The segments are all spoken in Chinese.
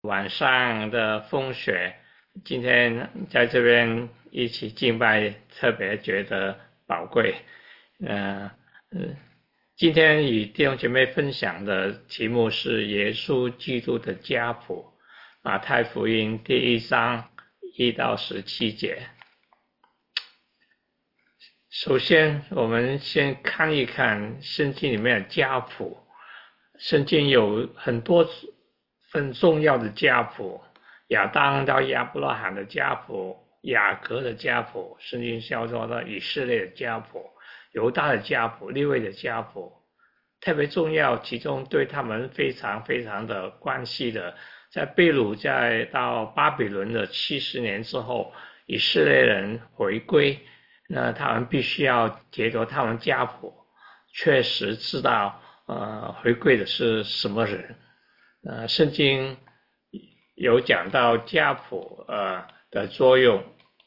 晚上的风雪，今天在这边一起敬拜，特别觉得宝贵。呃，今天与弟兄姐妹分享的题目是耶稣基督的家谱，马太福音第1章1到17节。首先，我们先看一看圣经里面的家谱。圣经有很多很重要的家谱，亚当到亚伯拉罕的家谱，雅各的家谱，圣经叫做的以色列的家谱，犹大的家谱，利未的家谱，特别重要。其中对他们非常非常的关系的，在被掳在到巴比伦的70年之后，以色列人回归，那他们必须要解读他们家谱，确实知道回归的是什么人。圣经有讲到家谱的作用。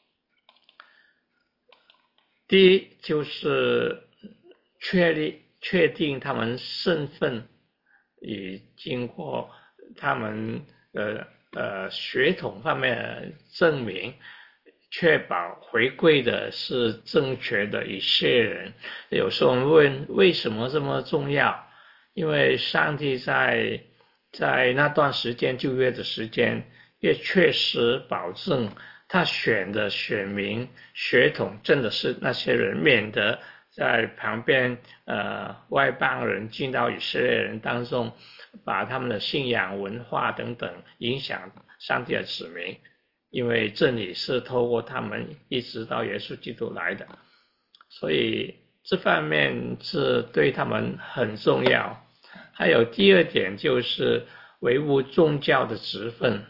第一就是确定他们身份，以经过他们血统方面的证明，确保回归的是正确的以色列人。有时候我们问为什么这么重要？因为上帝在那段时间旧约的时间，也确实保证他选的选民血统真的是那些人，免得在旁边外邦人进到以色列人当中，把他们的信仰文化等等影响上帝的子民。因为真理是透过他们一直到耶稣基督来的，所以这方面是对他们很重要。还有第二点就是维护宗教的职分。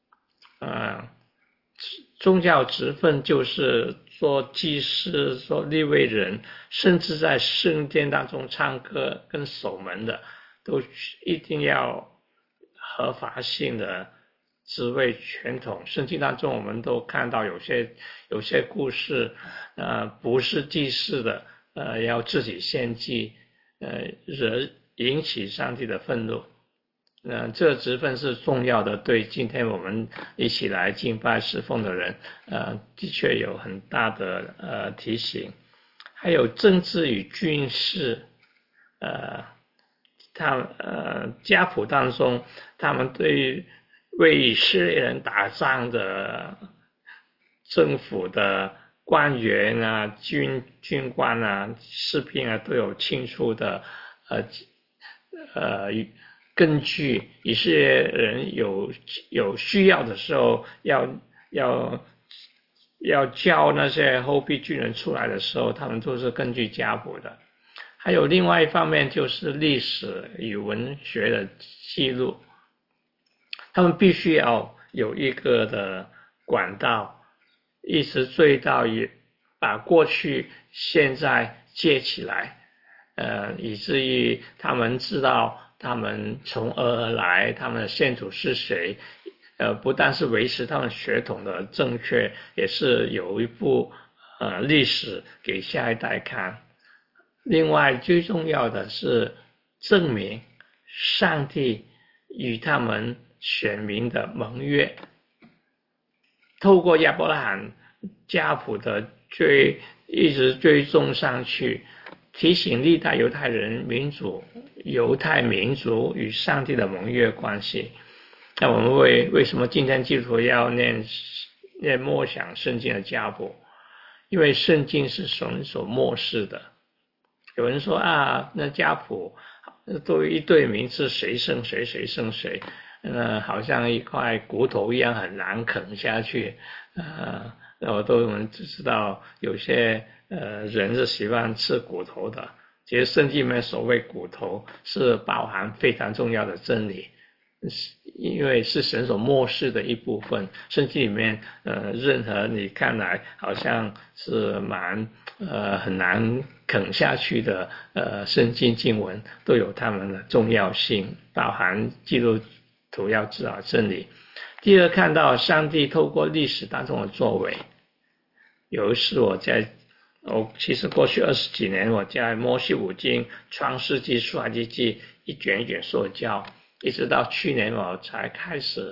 宗教职分就是做祭司、做利未人，甚至在圣殿当中唱歌跟守门的，都一定要合法性的职位传统。圣经当中我们都看到有些故事，不是祭祀的，要自己献祭，惹引起上帝的愤怒。这个职分是重要的，对今天我们一起来敬拜侍奉的人，的确有很大的提醒。还有政治与军事，家谱当中，他们对为以色列人打仗的政府的官员啊、军官啊、士兵啊，都有清楚的根据以色列人有需要的时候，要叫那些后备军人出来的时候，他们都是根据家谱的。还有另外一方面就是历史与文学的记录，他们必须要有一个的管道，一直追到把过去现在接起来，以至于他们知道他们从何而来，他们的先祖是谁，不但是维持他们血统的正确，也是有一部历史给下一代看。另外最重要的是证明上帝与他们选民的盟约，透过亚伯拉罕家谱的一直追踪上去，提醒历代犹太民族与上帝的盟约关系。那我们为什么今天基督徒要念默想圣经的家谱？因为圣经是神所默示的。有人说那家谱都有一对名字，谁生谁，谁生谁，好像一块骨头一样，很难啃下去。我们知道有些人是喜欢吃骨头的，其实圣经里面所谓骨头是包含非常重要的真理，因为是神所默示的一部分。圣经里面任何你看来好像是很难啃下去的圣经经文，都有它们的重要性，包含基督徒要知道真理。第二，看到上帝透过历史当中的作为。有一次其实过去20几年我在摩西五经、创世纪、出埃及记一卷一卷受教，一直到去年我才开始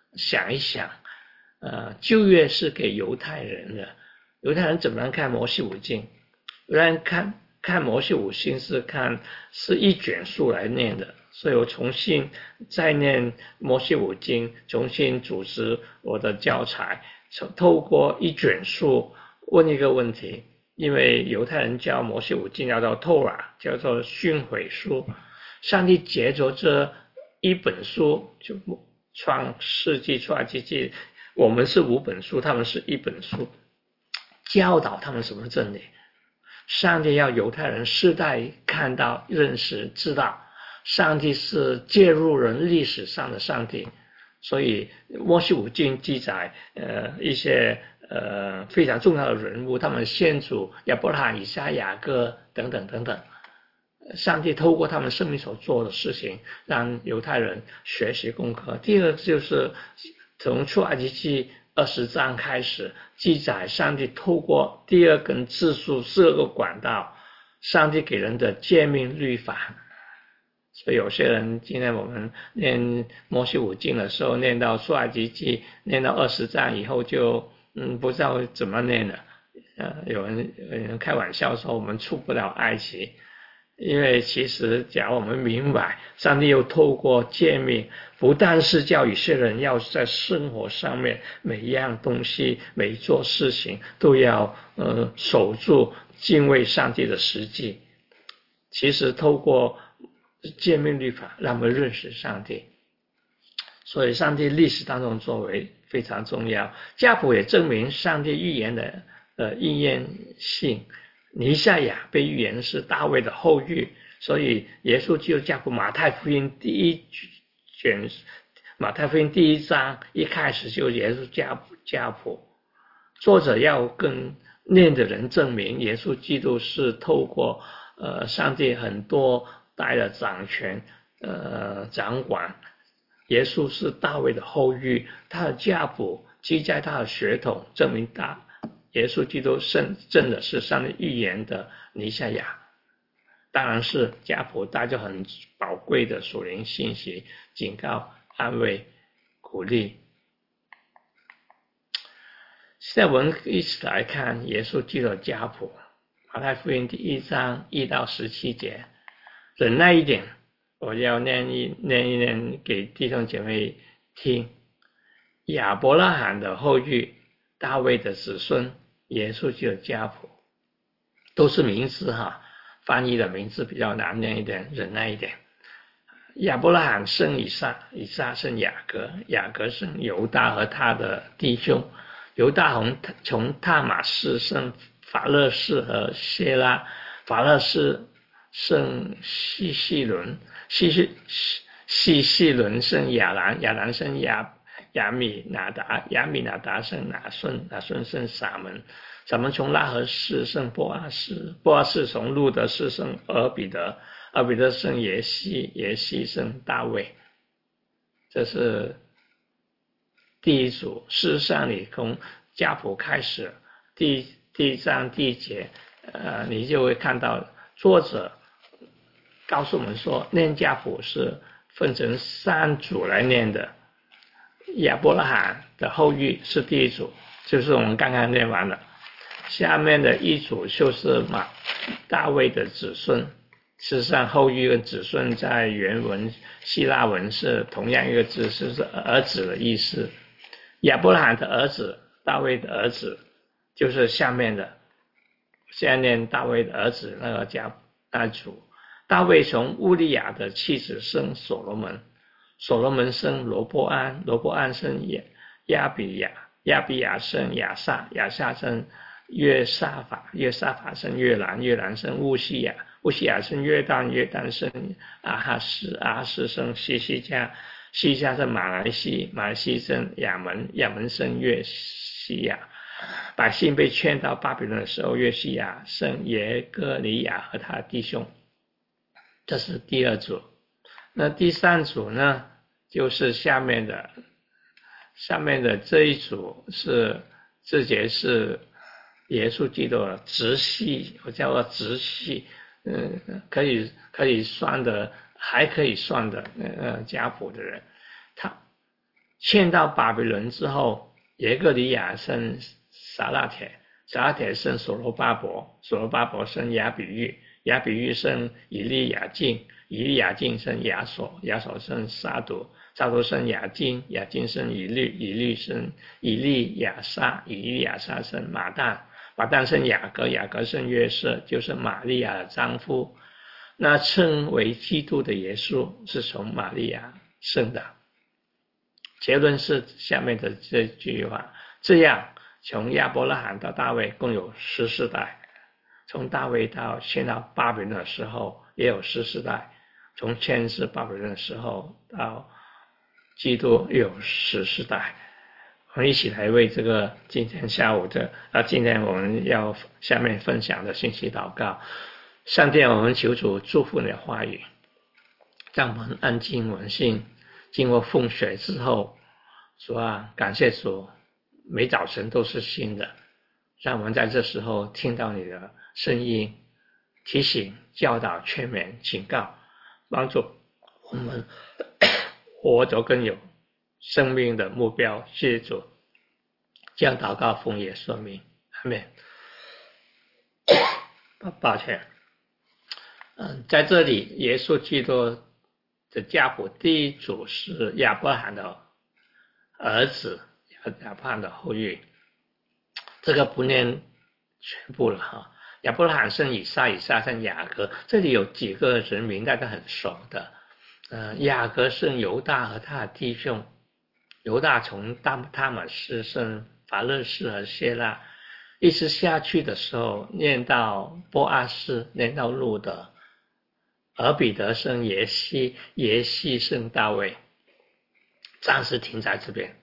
想一想，旧约是给犹太人的，犹太人怎么样看摩西五经？犹太人看摩西五经是一卷书来念的，所以我重新再念摩西五经，重新组织我的教材，透过一卷书问一个问题，因为犹太人叫摩西五经叫做Torah，叫做训诲书，上帝借着这一本书，就创世纪、出埃及记，我们是5本书，他们是1本书，教导他们什么真理。上帝要犹太人世代看到、认识、知道，上帝是介入人历史上的上帝。所以摩西五经记载一些非常重要的人物，他们先祖亚伯拉罕、以撒、雅各等等等等，上帝透过他们生命所做的事情，让犹太人学习功课。第二就是从出埃及记20章开始记载，上帝透过第2根支柱4个管道，上帝给人的诫命律法。所以有些人今天我们念摩西五经的时候，念到出埃及记，念到20章以后就不知道怎么念了。有人开玩笑说我们出不了埃及，因为其实假如我们明白，上帝又透过诫命，不但是叫以色列人要在生活上面每一样东西、每一做事情都要守住敬畏上帝的实际，其实透过诫命律法让我们认识上帝。所以上帝历史当中作为非常重要。家谱也证明上帝预言的应验性。弥赛亚被预言是大卫的后裔，所以耶稣基督家谱马太福音第1章一开始就耶稣家谱，作者要跟念的人证明耶稣基督是透过上帝很多代的掌权掌管，耶稣是大卫的后裔，他的家谱记在他的血统，证明耶稣基督真的是上帝预言的弥赛亚。当然是家谱带着很宝贵的属灵信息，警告、安慰、鼓励。现在我们一起来看耶稣基督的家谱，马太福音第1章1到17节。忍耐一点，我要念一念给弟兄姐妹听。亚伯拉罕的后裔，大卫的子孙，耶稣基督的家谱，都是名字哈，翻译的名字比较难念一点，忍耐一点。亚伯拉罕生以撒，以撒生雅各，雅各生犹大和他的弟兄，犹大从塔玛士生法勒士和谢拉，法勒士生西西伦，西西伦生亚兰，亚兰生亚米拿达，亚米拿达生拿顺，拿顺生撒门，撒门从拉合士生波阿士，波阿士从路德士生俄比德，俄比德生耶西，耶西生大卫。这是第一组。事实上你从家谱开始第1章第1节你就会看到作者告诉我们说，念家谱是分成3组来念的。亚伯拉罕的后裔是第1组，就是我们刚刚念完了。下面的一组就是大卫的子孙。事实上后裔跟子孙在原文希腊文是同样一个字，是儿子的意思。亚伯拉罕的儿子，大卫的儿子，就是下面的，现在念大卫的儿子那组。大卫从乌利亚的妻子生所罗门，所罗门生罗波安，罗波安生亚比亚，亚比亚生亚撒，亚撒生约沙法，约沙法生约兰，约兰生乌西亚，乌西亚生约旦，约旦生阿哈斯，阿哈斯生西西家，西西家生马来西，马来西生亚门，亚门生约西亚。百姓被劝到巴比伦的时候，约西亚生耶哥尼亚和他的弟兄。这是第2组。那第3组呢，就是下面的这一组这节是耶稣基督的直系，我叫做直系，可以算的，还可以算的家谱的人， 迁到巴比伦之后，耶哥尼亚生撒拉铁，撒拉铁生所罗巴伯，所罗巴伯生亚比喻，亚比喻生以利亚敬，以利亚敬生亚所，亚所生沙读，沙读生亚金，亚金生以利，以利生以利亚撒，以利亚撒生马旦，马旦生雅各，雅各生约瑟，就是玛利亚的丈夫。那称为基督的耶稣是从玛利亚生的。结论是下面的这句话，这样从亚伯拉罕到大卫共有14代，从大卫到迁到巴比伦的时候也有14代，从迁至巴比伦的时候到基督又有14代。我们一起来为这个今天下午的今天我们要下面分享的信息祷告。上帝，我们求主祝福你的话语，让我们安静稳信，经过风雪之后，主啊，感谢主，每早晨都是新的，让我们在这时候听到你的声音，提醒、教导、劝勉、警告，帮助我们活着更有生命的目标。谢谢主，这样祷告奉耶稣名，阿们。抱歉。在这里，耶稣基督的家谱第一组是亚伯拉罕的儿子，亚伯拉罕的后裔。这个不念全部了哈。亚伯拉罕生以撒，以撒生雅各。这里有几个人名大家很熟的。雅各生犹大和他的弟兄，犹大从他们是生法勒斯和谢拉，一直下去的时候念到波阿斯，念到路德。而彼得生耶西，耶西生大卫，暂时停在这边。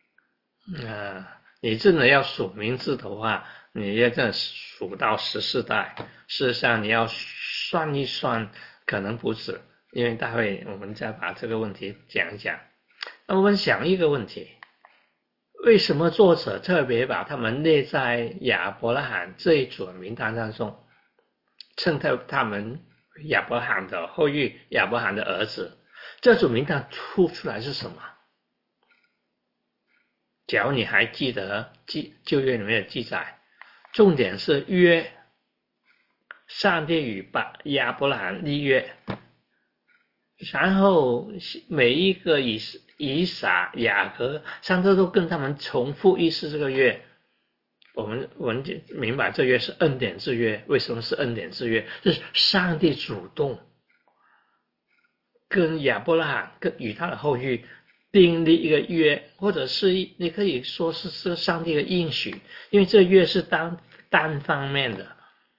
你真的要数名字的话，你要真的数到14代。事实上，你要算一算，可能不止。因为待会我们再把这个问题讲一讲。那我们想一个问题：为什么作者特别把他们列在亚伯拉罕这一组名单当中，称他们亚伯拉罕的后裔，亚伯拉罕的儿子？这组名单出来是什么？假如你还记得旧约里面的记载，重点是约，上帝与亚伯拉罕立约，然后每一个以撒、雅各，上帝都跟他们重复一次这个约。我们明白这约是恩典之约。为什么是恩典之约？是上帝主动跟亚伯拉罕与他的后裔订立一个约，或者是你可以说是上帝的应许，因为这约是单方面的。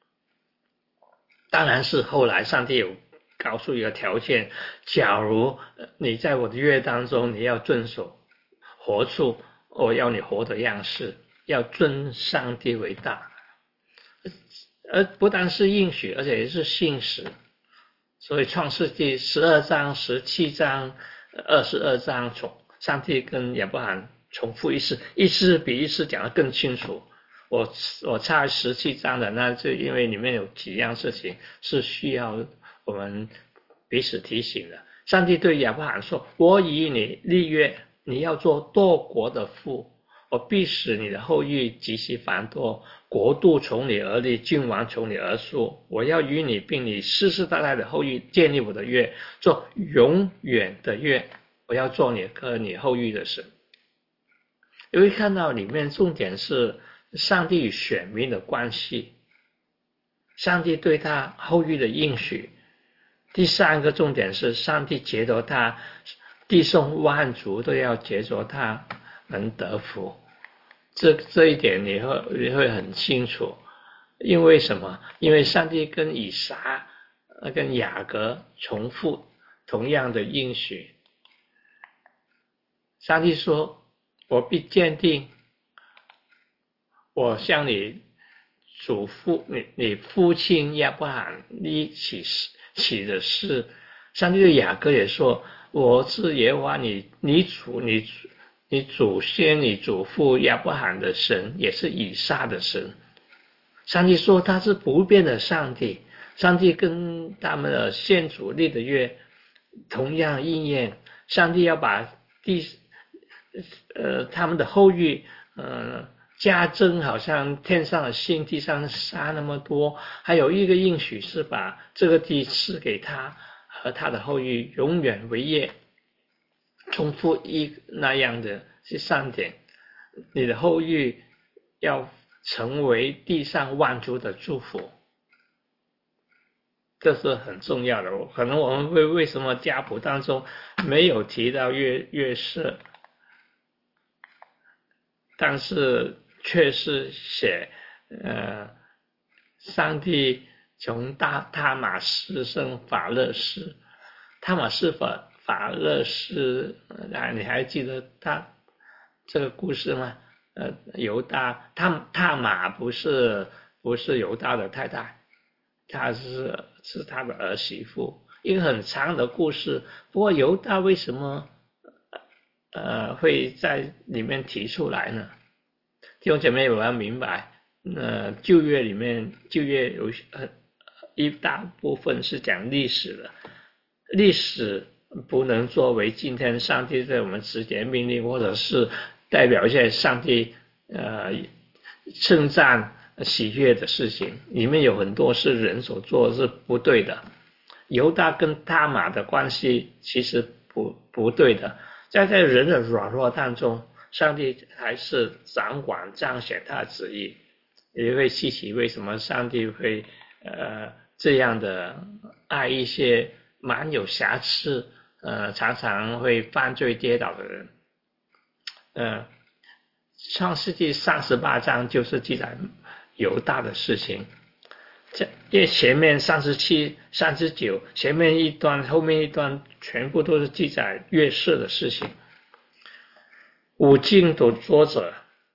当然是后来上帝有告诉一个条件，假如你在我的约当中，你要遵守，活出我要你活的样式，要尊上帝为大。而不但是应许，而且也是信实。所以创世纪12章、17章、22章，上帝跟亚伯拉罕重复一次比一次讲得更清楚。我差17章的，那就因为里面有几样事情是需要我们彼此提醒的。上帝对亚伯拉罕说：我与你立约，你要做多国的父，我必使你的后裔极其繁多，国度从你而立，君王从你而出。我要与你并你世世代代的后裔建立我的约，做永远的约。我要做你和你后裔的神。你会看到里面重点是上帝与选民的关系，上帝对他后裔的应许。第三个重点是上帝藉着他，弟兄万族都要藉着他能得福。这一点你会很清楚。因为什么？因为上帝跟以撒跟雅各重复同样的应许。上帝说：我必坚定我向你祖父你父亲亚伯拉罕立起的事。上帝对雅各也说：我是耶和华你祖先你祖父亚伯拉罕的神，也是以撒的神。上帝说他是不变的上帝。上帝跟他们的先祖立的约同样应验。上帝要把他们的后裔加增，好像天上的星地上的沙那么多，还有一个应许是把这个地赐给他和他的后裔永远为业，重复那样的是3点，你的后裔要成为地上万族的祝福，这是很重要的。可能我们为什么家谱当中没有提到约瑟，但是却是写上帝从他玛斯生法勒斯，他玛斯法勒斯，你还记得他这个故事吗？犹大他玛不是犹大的太太，他是他的儿媳妇，一个很长的故事。不过犹大为什么会在里面提出来呢？弟兄姐妹，我要明白，旧约里面有一大部分是讲历史的，历史不能作为今天上帝对我们直接命令，或者是代表一些上帝称赞喜悦的事情，里面有很多是人所做的是不对的。犹大跟他玛的关系其实不对的，在人的软弱当中，上帝还是掌管彰显他的旨意。你会稀奇为什么上帝会这样的爱一些蛮有瑕疵常常会犯罪跌倒的人。创世纪38章就是记载犹大的事情，因为前面37、39前面一段后面一段全部都是记载约瑟的事情。五经的作者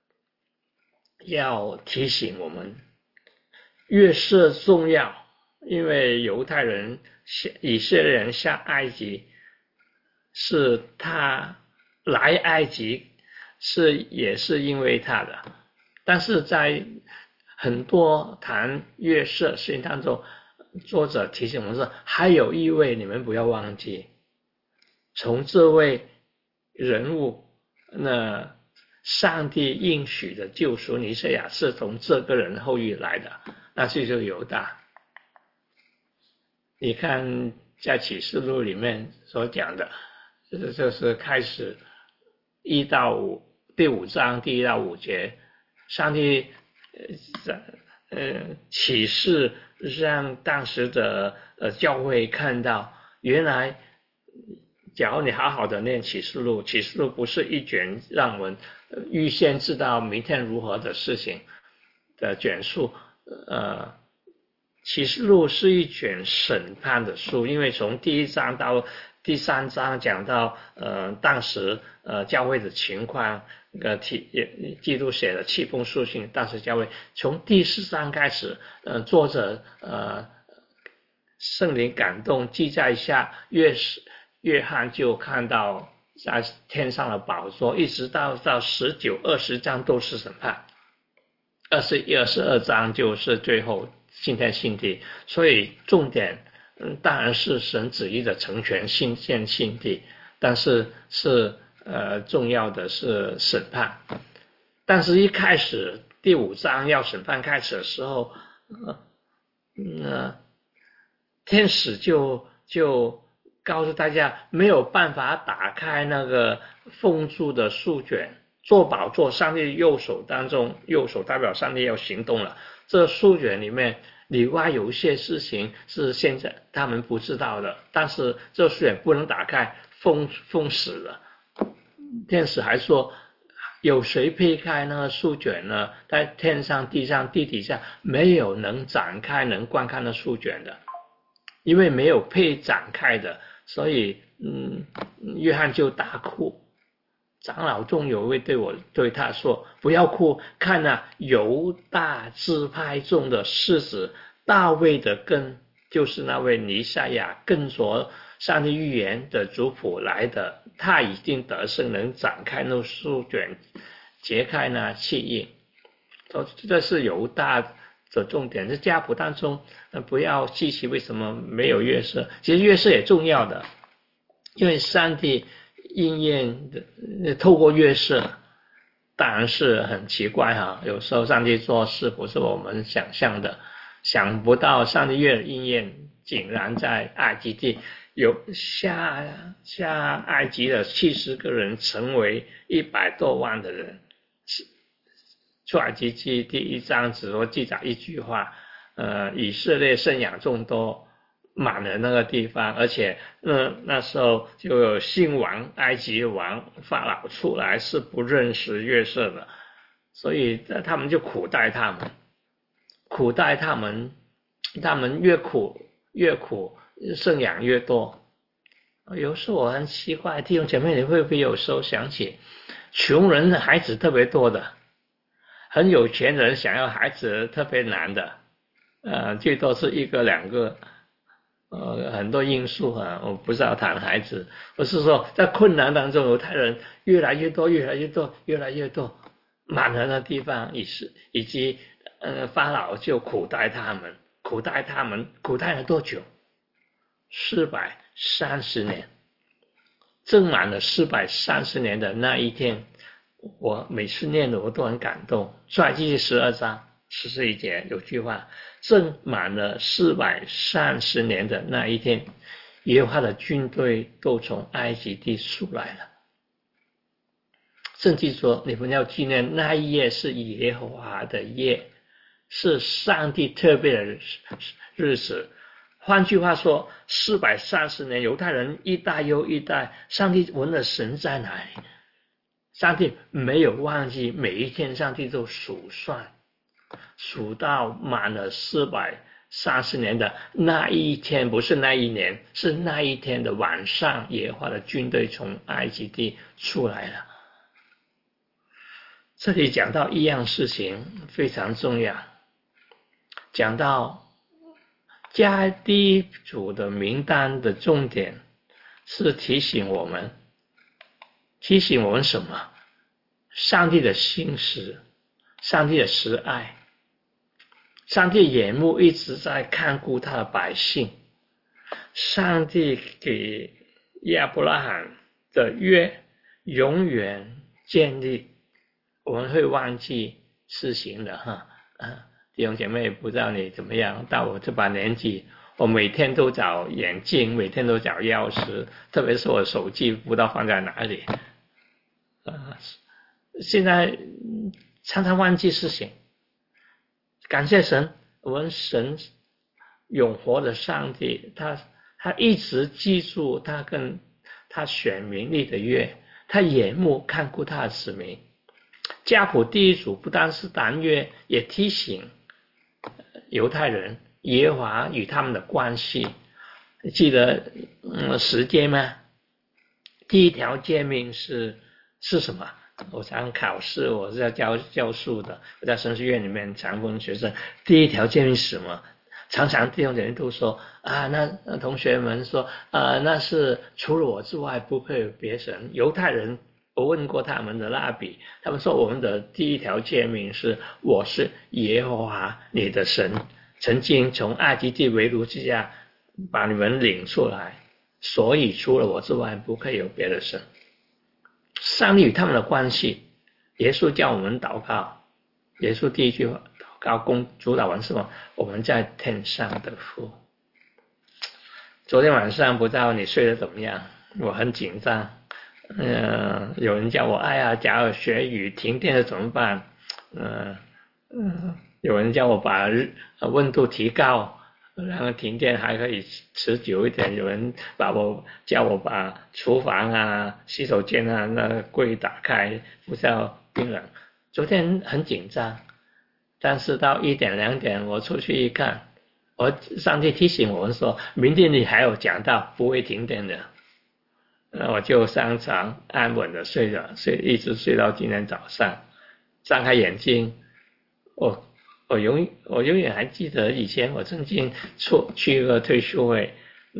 要提醒我们，约瑟重要，因为犹太人以色列人下埃及，是他来埃及也是因为他的，但是在很多谈约瑟事情当中，作者提醒我们说，还有一位你们不要忘记，从这位人物，那上帝应许的救赎弥赛亚是从这个人后裔来的，那就是犹大。你看在启示录里面所讲的，就是开始第5章第1到5节，上帝启示让当时的教会看到，原来假如你好好的念启示录，启示录不是一卷让我们预先知道明天如何的事情的卷书，启示录是一卷审判的书，因为从第1章到第3章讲到当时教会的情况，基督写的7封书信，当时教会从第4章开始，作者圣灵感动记载一下，约翰就看到在天上的宝座，一直到19、20章都是审判，21、22章就是最后新天新地，所以重点当然是神旨意的成全，新天新地，但是重要的是审判。但是一开始第5章要审判开始的时候，天使就告诉大家没有办法打开那个封住的书卷，做宝座上帝右手当中，右手代表上帝要行动了，这书卷里面里外有一些事情是现在他们不知道的，但是这书卷不能打开，封死了。天使还说，有谁配开那个书卷呢？在天上地上地底下没有能展开能观看的书卷的，因为没有配展开的，所以约翰就大哭。长老中有位对他说，不要哭，看啊，犹大支派中的狮子大卫的根，就是那位弥赛亚跟着上帝预言的族谱来的，他已经得胜，能展开那书卷，揭开那器印。这是犹大的重点，在家谱当中不要稀奇为什么没有约瑟，其实约瑟也重要的，因为上帝应验的透过月色，当然是很奇怪哈。有时候上帝做事不是我们想象的，想不到上帝月的应验竟然在埃及地有下埃及的70个人成为100多万的人。出埃及记第1章只说记载一句话，以色列生养众多，满了那个地方，而且那时候就有新王埃及王法老出来是不认识月色的，所以他们就苦待他们，他们越苦生养越多。有时候我很奇怪，弟兄姐妹，你会不会有时候想起穷人的孩子特别多的，很有钱人想要孩子特别难的，最多是1个2个，很多因素啊，我不是要谈孩子，我是说在困难当中，犹太人越来越多，满了的地方，以及法老就苦待他们，苦待了多久？430年，正满了430年的那一天。我每次念的我都很感动。出埃及记12章14节有句话，正满了430年的那一天，耶和华的军队都从埃及地出来了。圣经说，你们要纪念那一夜是耶和华的夜，是上帝特别的日子。换句话说，430年犹太人一代又一代，上帝问了神在哪里？上帝没有忘记，每一天上帝都数算，数到满了430年的那一天，不是那一年，是那一天的晚上，耶和华的军队从埃及地出来了。这里讲到一样事情非常重要，讲到迦低族的名单的重点是提醒我们什么？上帝的心思，上帝的慈爱，上帝眼目一直在看顾他的百姓。上帝给亚伯拉罕的约永远建立，我们会忘记施行的哈。弟兄姐妹，不知道你怎么样，到我这把年纪，我每天都找眼镜，每天都找钥匙，特别是我手机不知道放在哪里。现在常常忘记事情，感谢神，我们神永活的上帝，他一直记住他跟他选民立的约，他眼目看顾他的子民。家谱第1组不单是谈约，也提醒犹太人耶和华与他们的关系。你记得10诫吗？第1条诫命是什么？我常考试，我是要教书的，我在神学院里面常问学生，第1条诫命是什么？常常弟兄姐妹都说那同学们说那是除了我之外不配有别神。犹太人，我问过他们的拉比，他们说我们的第1条诫命是我是耶和华你的神，曾经从埃及地为奴之家把你们领出来，所以除了我之外不可以有别的神。上帝与他们的关系，耶稣叫我们祷告，耶稣第1句话祷告主祷文是什么？我们在天上的父。昨天晚上不知道你睡得怎么样，我很紧张。有人叫我假如雪雨停电了怎么办？有人叫我把温度提高，然后停电还可以持久一点。有人叫我把厨房洗手间那个柜打开，不是要冰冷。昨天很紧张，但是到1点2点我出去一看，上帝提醒我们说，明天你还有讲到不会停电的。那我就上床安稳的睡着，一直睡到今天早上，张开眼睛，我永远还记得以前我曾经去一个退休会，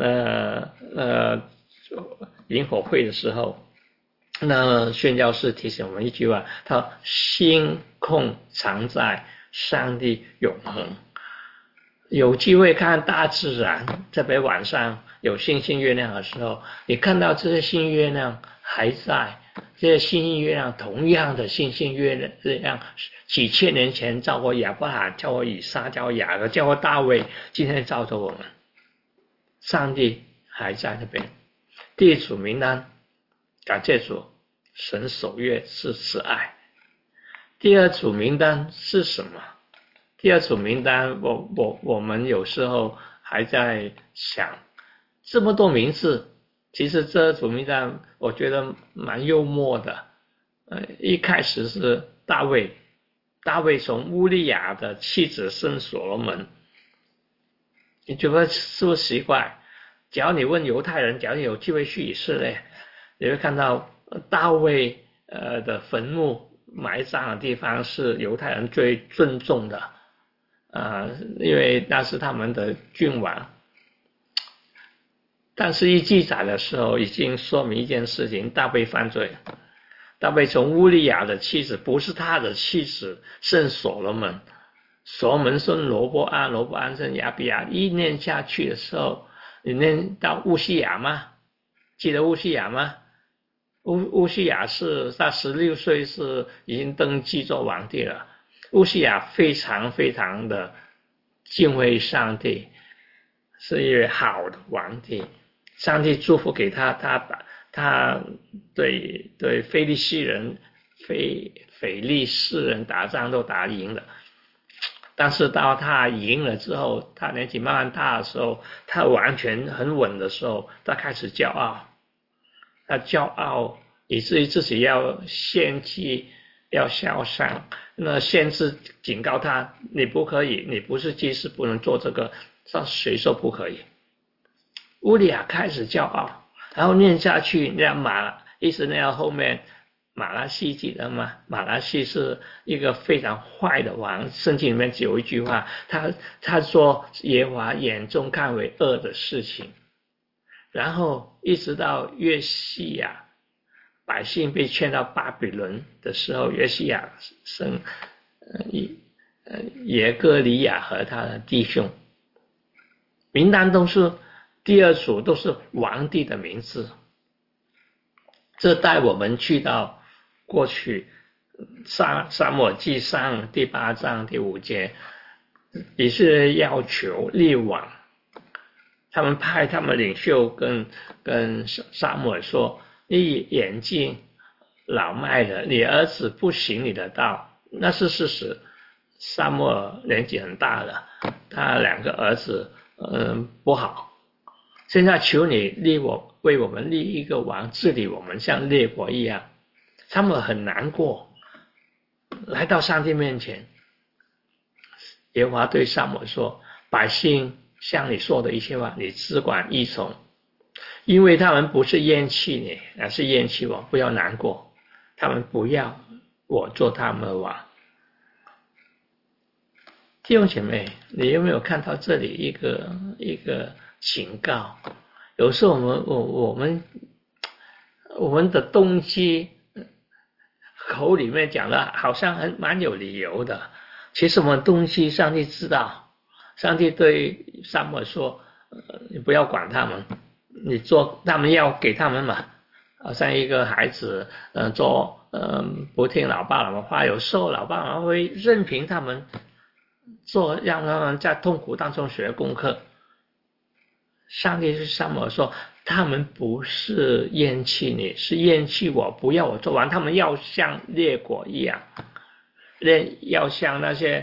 萤火会的时候，那宣教士提醒我们一句话，他说心控常在上帝永恒。有机会看大自然，特别晚上有星星月亮的时候，你看到这些星月亮还在。这些星星月亮，同样的星星月亮，几千年前照过亚伯拉罕，照过以撒，照过雅各，照过大卫，今天照着我们。上帝还在那边。第一组名单，感谢主，神守约是慈爱。第二组名单是什么？第二组名单，我们有时候还在想，这么多名字。其实这组名单我觉得蛮幽默的。一开始是大卫，大卫从乌利亚的妻子生所罗门。你觉得是不是奇怪？只要你问犹太人，只要你有机会去以色列，你会看到大卫的坟墓埋葬的地方是犹太人最尊重的，因为那是他们的君王。但是一记载的时候，已经说明一件事情：大卫犯罪。大卫从乌利亚的妻子，不是他的妻子，生所罗门。所罗门生罗波安，罗波安生亚比亚。一念下去的时候，你念到乌西雅吗？记得乌西雅吗？乌西雅是他16岁是已经登基做皇帝了。乌西雅非常非常的敬畏上帝，是一位好的皇帝。上帝祝福给他，他对非利士人、腓利士人打仗都打赢了。但是到他赢了之后，他年纪慢慢大的时候，他完全很稳的时候，他开始骄傲。他骄傲以至于自己要献祭，要烧伤。那先知警告他：你不可以，你不是祭司，不能做这个。谁说不可以？乌利亚开始骄傲，然后念下去，一直念到后面，马拉西记得吗？马拉西是一个非常坏的王，圣经里面只有一句话，他说耶和华眼中看为恶的事情。然后一直到约西亚，百姓被劝到巴比伦的时候，约西亚生耶哥尼亚和他的弟兄。名单都是第二组，都是皇帝的名字。这带我们去到过去撒母耳记上第8章第5节，也是要求立王。他们派他们领袖跟撒母耳说：你眼睛老迈了，你儿子不行你的道。那是事实。撒母耳年纪很大了，他2个儿子不好。现在求你为我们立一个王，治理我们像列国一样。撒母耳很难过，来到上帝面前。耶和华对撒母耳说：百姓像你说的一切话，你只管依从，因为他们不是厌弃你，而是厌弃我。不要难过，他们不要我做他们的王。弟兄姐妹，你有没有看到这里一个警告？有时候我们的动机口里面讲的好像蛮有理由的，其实我们动机上帝知道。上帝对撒母耳说：你不要管他们，你做他们要给他们嘛。好像一个孩子不听老爸老妈话，有时候老爸老妈会任凭他们做，让他们在痛苦当中学功课。上帝对撒母耳说：他们不是厌弃你，是厌弃我，不要我做完。他们要像列国一样，要像那些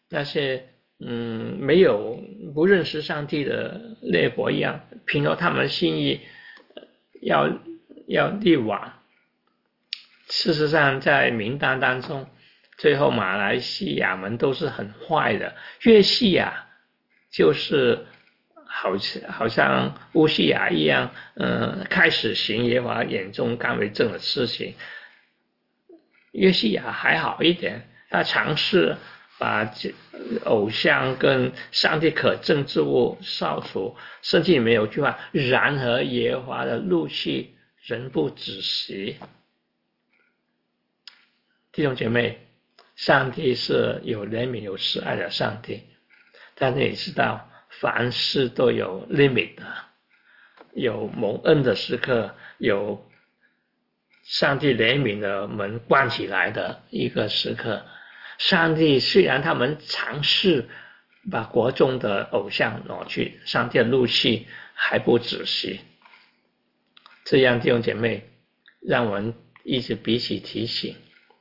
没有不认识上帝的列国一样，凭着他们的心意要立王。事实上在名单当中，最后马来西亚们都是很坏的。约西亚就是好像乌西亚一样，开始行耶和华眼中看为正的事情。约西亚还好一点，他尝试把偶像跟上帝可憎之物扫除。圣经里面有句话：然而耶和华的怒气仍不止息。弟兄姐妹，上帝是有怜悯有慈爱的上帝，但是你知道凡事都有 limit 的，有蒙恩的时刻，有上帝怜悯的门关起来的一个时刻。上帝虽然他们尝试把国中的偶像挪去，上帝的怒气还不止息。这样弟兄姐妹，让我们一直彼此提醒，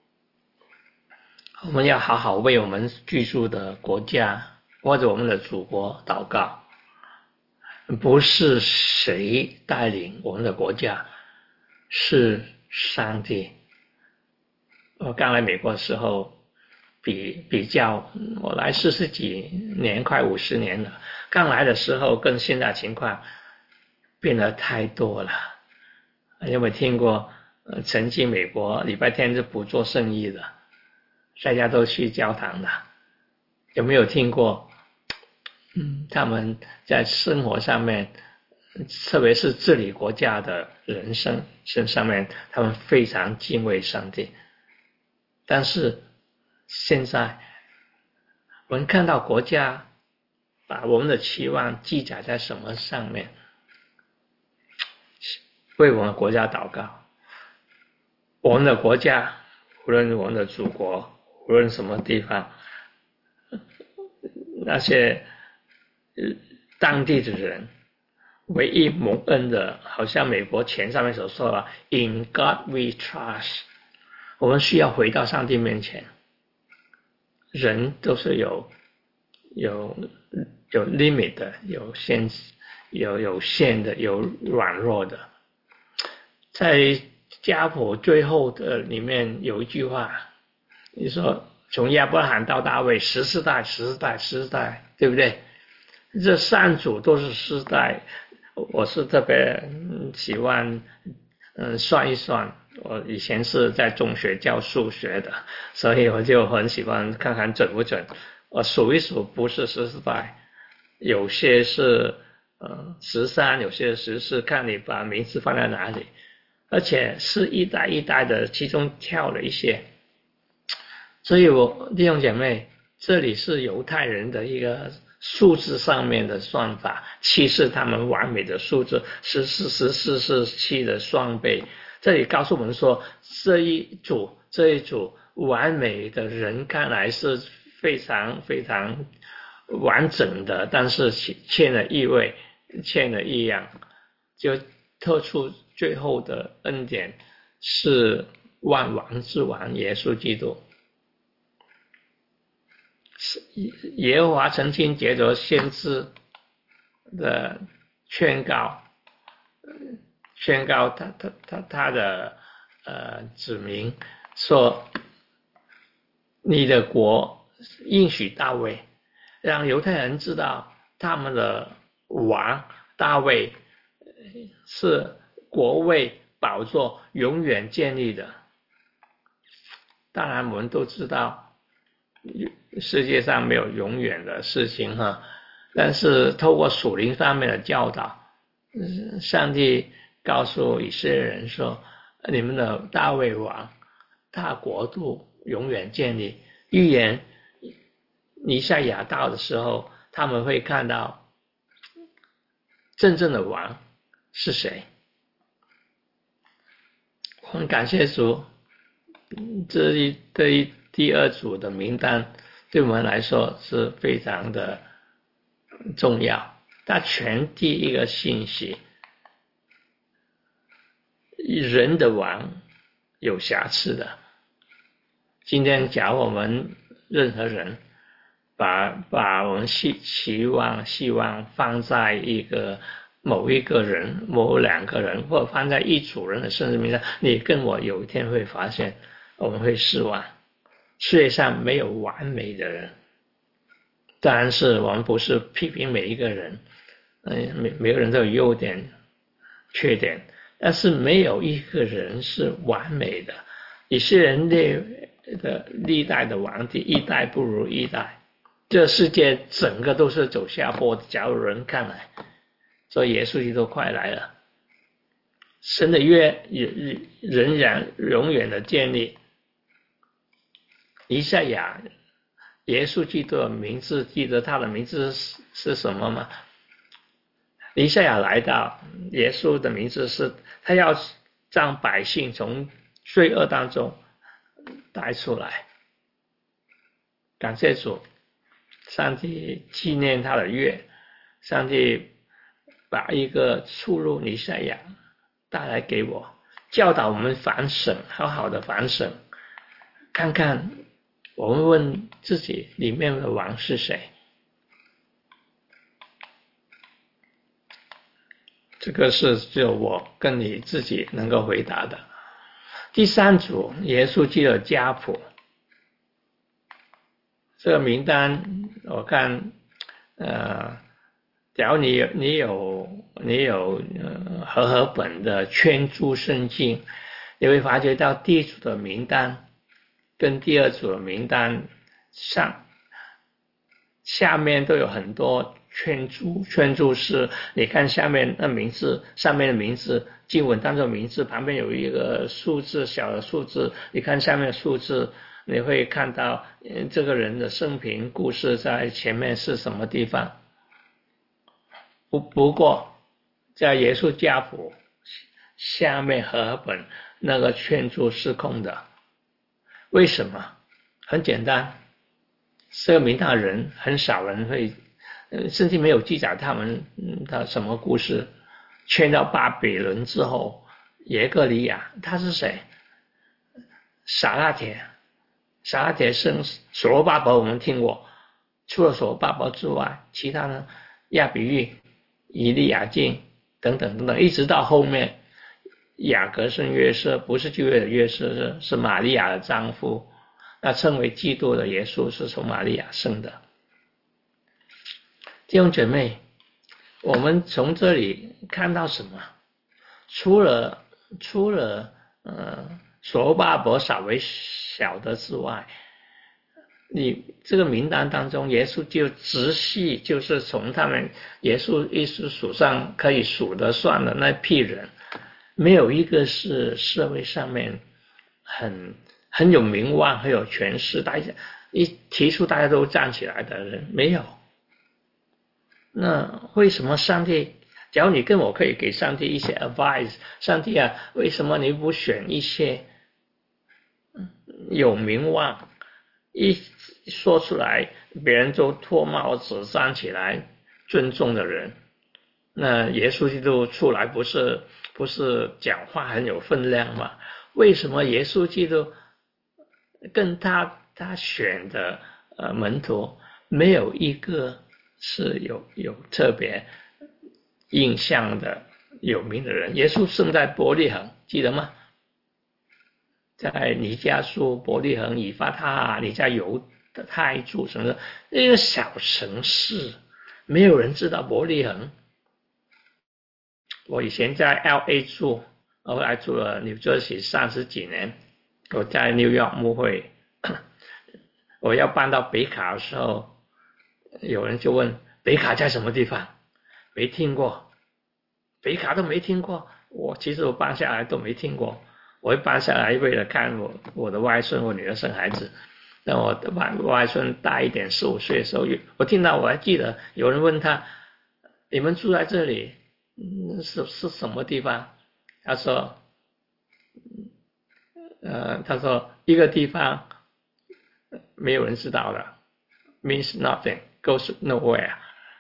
我们要好好为我们居住的国家或者我们的祖国祷告。不是谁带领我们的国家，是上帝。我刚来美国的时候，比较我来40几年，快50年了。刚来的时候跟现在情况变得太多了。有没有听过曾经美国礼拜天是不做生意的，大家都去教堂的？有没有听过他们在生活上面，特别是治理国家的人生上面，他们非常敬畏上帝。但是现在我们看到国家把我们的期望记载在什么上面？为我们国家祷告。我们的国家，无论我们的祖国，无论什么地方，那些当地的人唯一蒙恩的，好像美国前上面所说的 "In God we trust"， 我们需要回到上帝面前。人都是有 limit 的，有限制，有限的，有软弱的。在家谱最后的里面有一句话，你说从亚伯拉罕到大卫14代，对不对？这3组都是10代。我是特别喜欢算一算，我以前是在中学教数学的，所以我就很喜欢看看准不准。我数一数，不是14代，有些是13，有些是14，看你把名字放在哪里。而且是一代一代的，其中跳了一些。所以我弟兄姐妹，这里是犹太人的一个数字上面的算法，7是他们完美的数字，14是7的双倍。这里告诉我们说，这一组完美的人看来是非常非常完整的，但是欠了意味，欠了异样，就特出最后的恩典是万王之王耶稣基督。耶和华曾经借着先知的劝告他的子民说，你的国应许大卫，让犹太人知道他们的王大卫是国位宝座永远建立的。当然我们都知道世界上没有永远的事情哈，但是透过属灵方面的教导，上帝告诉以色列人说，你们的大卫王大国度永远建立。预言弥赛亚到的时候，他们会看到真正的王是谁。我们感谢主，这第二组的名单对我们来说是非常的重要，它传递一个信息，人的王有瑕疵的。今天假如我们任何人把我们希望放在某一个人、某2个人，或者放在一组人的生日名单，你跟我有一天会发现我们会失望。世界上没有完美的人，当然是我们不是批评每一个人，每个人都有优点缺点，但是没有一个人是完美的。以色列人的历代的王帝一代不如一代，这世界整个都是走下坡的，假如人看来，所以耶稣基督快来了，神的约仍然永远的建立。以赛亚耶稣基督的名字，记得他的名字是什么吗？以赛亚来到，耶稣的名字是他要让百姓从罪恶当中带出来。感谢主，上帝纪念他的约，上帝把一个出路弥赛亚带来给我，教导我们反省，好好的反省，看看我们问自己里面的王是谁。这个是只有我跟你自己能够回答的。第三组，耶稣基督的家谱。这个名单我看，假如你有和合本的圈注圣经，你会发觉到第一组的名单跟第二组的名单下面都有很多圈注是，你看下面的名字，上面的名字，经文当中的名字旁边有一个数字，小的数字，你看下面的数字，你会看到这个人的生平故事在前面是什么地方。不过在耶稣家谱下面和合本那个圈注是空的，为什么？很简单，这个名单人很少人会，圣经没有记载他们的什么故事。迁到巴比伦之后，耶格里亚他是谁？撒拉铁生所罗巴伯我们听过，除了所罗巴伯之外，其他呢，亚比喻、以利亚敬等等等等，一直到后面雅各生约瑟，不是旧约的约瑟，是玛利亚的丈夫，那称为基督的耶稣是从玛利亚生的。弟兄姐妹，我们从这里看到什么？除了所罗巴伯稍微小的之外，你这个名单当中，耶稣就直系，就是从他们耶稣一直数上可以数得算的那批人，没有一个是社会上面很有名望、很有权势，大家一提出大家都站起来的人，没有。那为什么上帝？假如你跟我可以给上帝一些 advice， 上帝啊，为什么你不选一些有名望，一说出来别人就脱帽子站起来尊重的人？那耶稣基督出来不是讲话很有分量吗？为什么耶稣基督跟他选的门徒没有一个是有特别印象的有名的人？耶稣生在伯利恒，记得吗？在尼迦书、伯利恒、以法他、你在犹太住什么的一个小城市，没有人知道伯利恒。我以前在 LA 住，后来住了纽泽西30几年，我在纽约牧会，我要搬到北卡的时候，有人就问北卡在什么地方，没听过，北卡都没听过。其实我搬下来都没听过，我搬下来为了看我的外孙，我女儿生孩子。那我的外孙大一点，15岁的时候，我听到，我还记得有人问他，你们住在这里是什么地方？他说一个地方没有人知道的 ，means nothing, goes nowhere。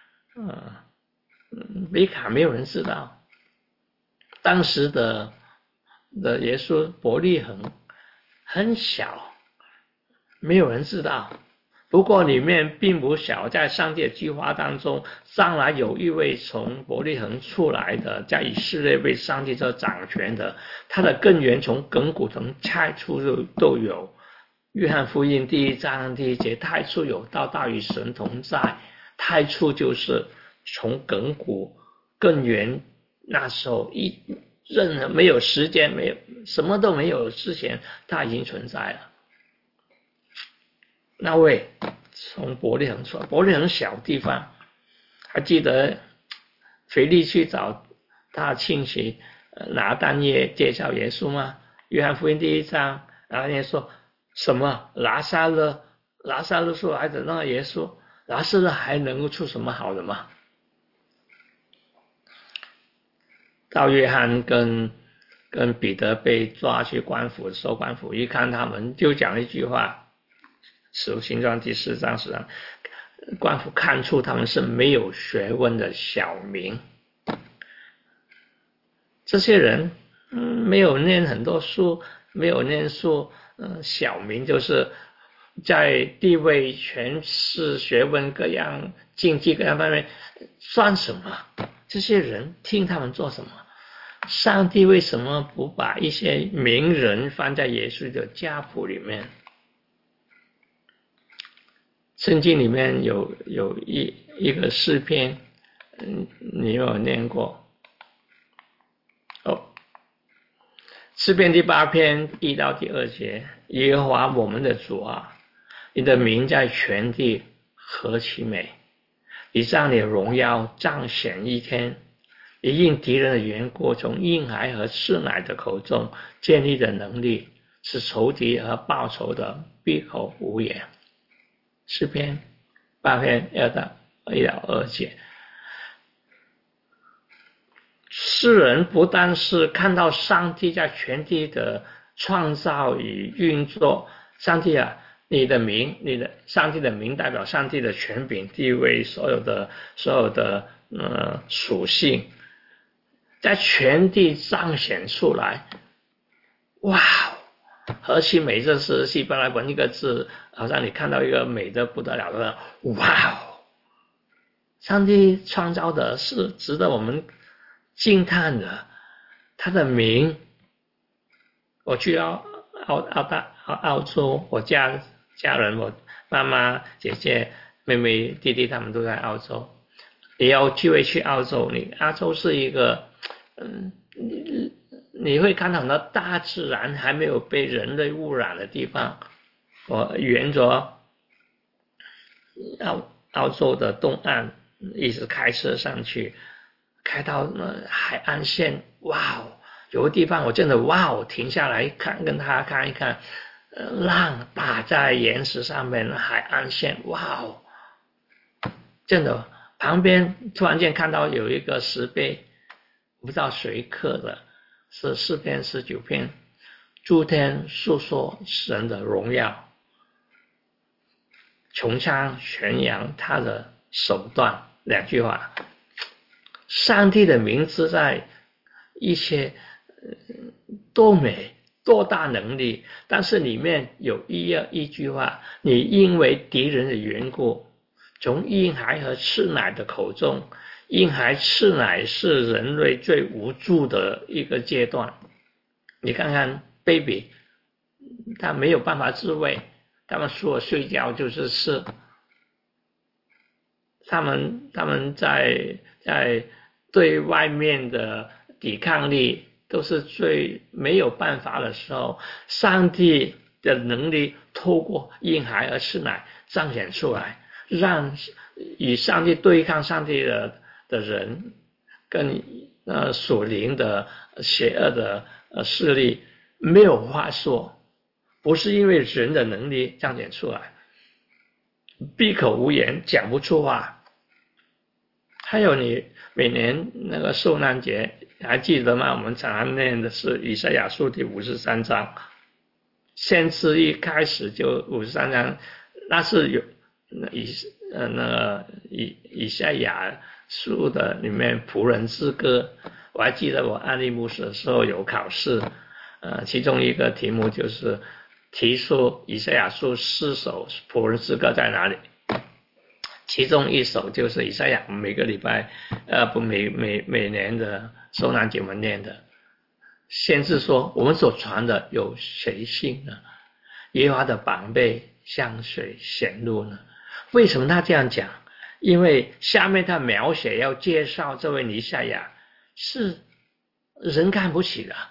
北卡没有人知道。当时的耶稣伯利恒很小，没有人知道。不过里面并不小，在上帝的计划当中，将来有一位从伯利恒出来的，在以色列为上帝做掌权的，他的根源从亘古从太初都有。约翰福音第1章第1节，太初有道，道与神同在。太初就是从亘古根源，那时候任何没有时间，没有什么都没有之前，他已经存在了。那位从伯利恒出来，伯利恒小地方，还记得腓力去找他亲戚拿单耶介绍耶稣吗？约翰福音第1章，拿单耶说什么？拉撒勒出来的那个耶稣，拉撒勒还能够出什么好的吗？到约翰跟跟彼得被抓去官府受官府，一看他们就讲一句话，使徒行传第4章10章，官府看出他们是没有学问的小民。这些人没有念很多书，没有念书，小民就是在地位、权势、学问各样、经济各样方面算什么？这些人听他们做什么？上帝为什么不把一些名人放在耶稣的家谱里面？圣经里面有一个诗篇，你有念过？诗篇第8篇1到第2节，耶和华我们的主啊，你的名在全地何其美！你让你的荣耀彰显一天，你因敌人的缘故，从婴孩和吃奶的口中建立的能力，使仇敌和报仇的闭口无言。诗篇8篇1到2节。诗人不但是看到上帝在全地的创造与运作，上帝啊，上帝的名代表上帝的权柄、地位，所有的属性，在全地彰显出来。哇，何其美！这是希伯来文一个字，好像你看到一个美的不得了的，哇！上帝创造的是值得我们惊叹的，他的名。我去澳洲，我家人，我妈妈、姐姐、妹妹、弟弟他们都在澳洲。也有机会去澳洲，澳洲是一个你会看到很多大自然还没有被人类污染的地方。我沿着澳洲的东岸一直开车上去，开到海岸线，哇，有个地方我真的哇，停下来跟他看一看，浪打在岩石上面，海岸线，哇，真的。旁边突然间看到有一个石碑，不知道谁刻的，是4篇19篇，诸天述说神的荣耀，穹苍宣扬他的手段。2句话，上帝的名字在一些多美多大能力，但是里面有一句话，你因为敌人的缘故，从婴孩和吃奶的口中，婴孩吃奶是人类最无助的一个阶段。你看看 baby， 他没有办法自卫，他们说睡觉就是吃，他们在对外面的抵抗力都是最没有办法的时候，上帝的能力透过婴孩而吃奶彰显出来，让与上帝对抗上帝的人跟属灵的邪恶的势力没有话说，不是因为人的能力彰显出来，闭口无言，讲不出话。还有你每年那个受难节还记得吗？我们常常念的是以赛亚书第53章，先知一开始就53章，那是有以赛亚书的里面仆人之歌。我还记得我安利牧师的时候有考试，其中一个题目就是提出以赛亚书4首仆人之歌在哪里，其中一首就是以赛亚每个礼拜每年的受难节我们念的。先知说，我们所传的有谁信呢？耶和华的膀臂向谁显露呢？为什么他这样讲？因为下面他描写要介绍这位弥赛亚是人看不起的，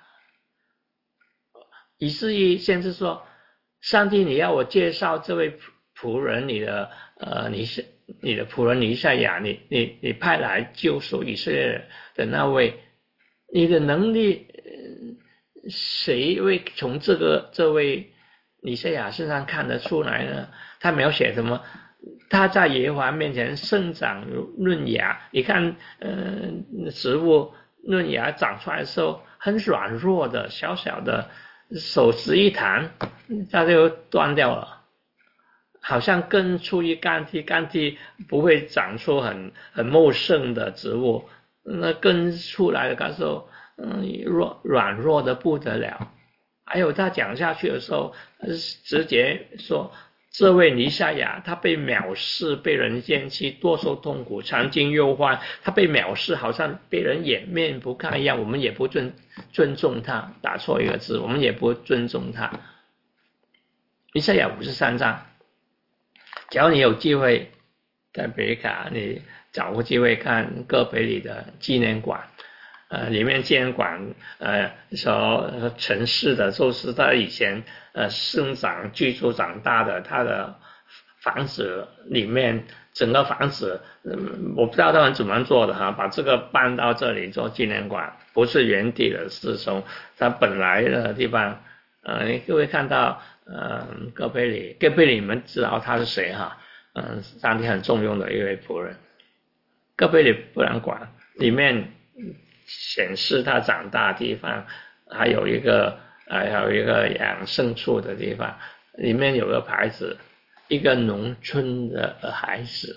以至于先知说，上帝你要我介绍这位仆人，你的仆人弥赛亚，你派来救赎以色列的那位，你的能力谁会从这位弥赛亚身上看得出来呢？他描写什么？他在耶和华面前生长如嫩芽。你看植物嫩芽长出来的时候很软弱的，小小的，手指一弹，它就断掉了。好像根出于干地，干地不会长出很茂盛的植物，那根出来的感受，软弱的不得了。还有他讲下去的时候，直接说，这位弥赛亚他被藐视，被人厌弃，多受痛苦，常经忧患，他被藐视，好像被人掩面不看一样，我们也不尊重他，打错一个字，我们也不尊重他。弥赛亚53章。只要你有机会在北卡，你找个机会看戈培里的纪念馆，里面纪念馆所陈设的就是他以前生长居住长大的他的房子里面，整个房子我不知道他们怎么做的把这个搬到这里做纪念馆，不是原地的，是从他本来的地方。你各位看到戈培里你们知道他是谁上帝很重用的一位仆人。戈培里博物馆里面显示他长大的地方，还有一个养牲畜的地方，里面有个牌子，一个农村的孩子，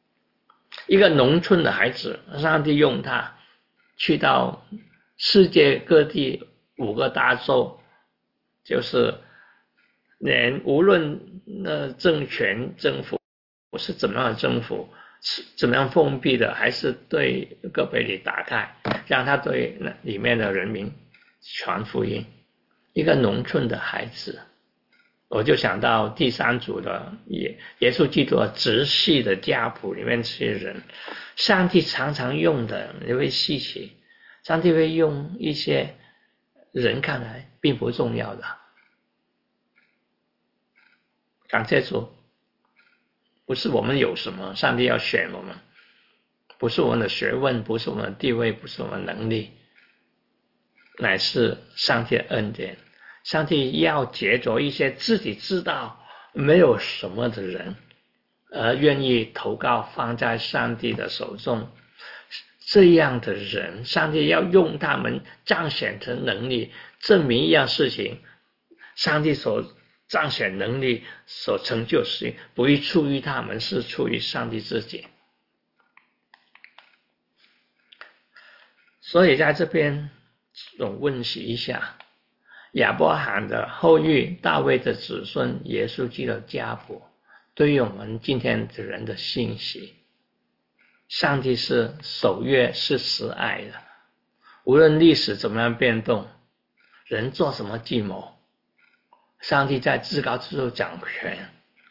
上帝用他去到世界各地5个大洲，就是无论政府是怎么样的政府，是怎么样封闭的，还是对戈培里打开，让他对里面的人民传福音。一个农村的孩子，我就想到第3组的耶稣基督的直系的家谱里面这些人，上帝常常用的，你会稀奇，上帝会用一些人看来并不重要的。感谢主，不是我们有什么，上帝要选我们，不是我们的学问，不是我们的地位，不是我们的能力，乃是上帝的恩典。上帝要藉着一些自己知道没有什么的人，而愿意投靠放在上帝的手中，这样的人，上帝要用他们彰显的能力，证明一样事情，上帝所彰显能力所成就的事情，不会出于他们，是出于上帝自己。所以在这边我问起一下，亚伯拉罕的后裔，大卫的子孙，耶稣基督的家谱，对于我们今天的人的信息，上帝是守约，是慈爱的。无论历史怎么样变动，人做什么计谋，上帝在至高之处掌权。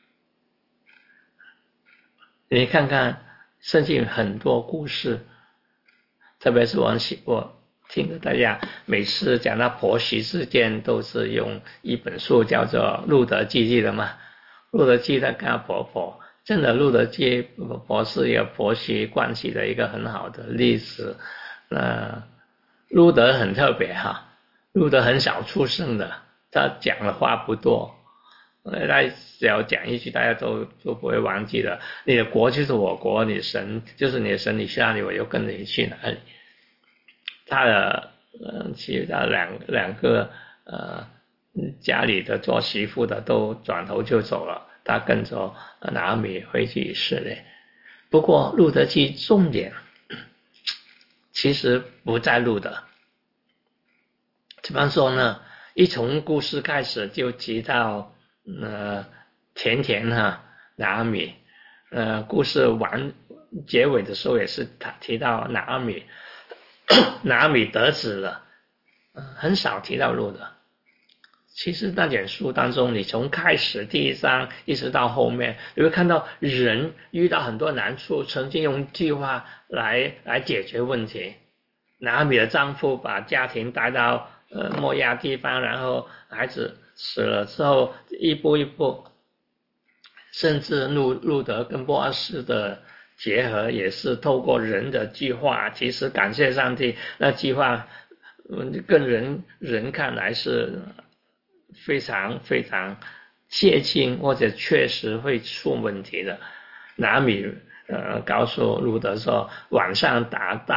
你看看圣经很多故事，特别是我听着大家每次讲到婆媳事件，都是用一本书叫做《路德记》，记得吗？路德记他跟他婆婆，真的路德记婆是一个婆媳关系的一个很好的例子。路德很特别路德很少出声的，他讲的话不多，他只要讲一句，大家都不会忘记的。你的国就是我国，你的神就是你的神，你去哪里我就跟着你去哪里。他的其他两个家里的做媳妇的都转头就走了，他跟着拿俄米回去以色列。不过路德记重点其实不在路德，怎么说呢？一从故事开始就提到甜甜拿俄米，故事结尾的时候也是提到拿俄米得子了，很少提到路德。其实那卷书当中，你从开始第1章一直到后面，你会看到人遇到很多难处，曾经用计划来解决问题。拿俄米的丈夫把家庭带到摩押地方，然后孩子死了之后，一步一步，甚至路德跟波阿斯的结合也是透过人的计划。其实感谢上帝，那计划跟人看来是非常非常接近，或者确实会出问题的。拿俄米告诉路德说，晚上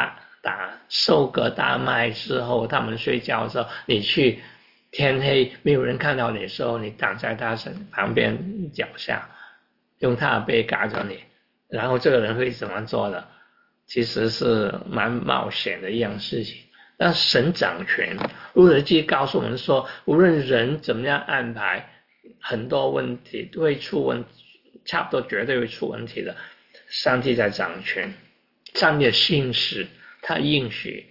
收割大麦之后，他们睡觉的时候，你去天黑没有人看到你的时候，你挡在他旁边脚下，用他的背嘎着你，然后这个人会怎么做的？其实是蛮冒险的一样事情。但神掌权，路德记告诉我们说，无论人怎么样安排，很多问题都会出问题，差不多绝对会出问题的。上帝在掌权，上帝的信实，他应许，